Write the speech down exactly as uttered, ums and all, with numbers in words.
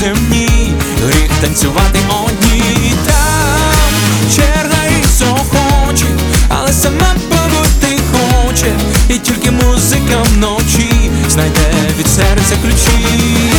земній, гріх танцювати одній. Там черга із охочих, але сама побути хоче, і тільки музика вночі знайде від серця ключі.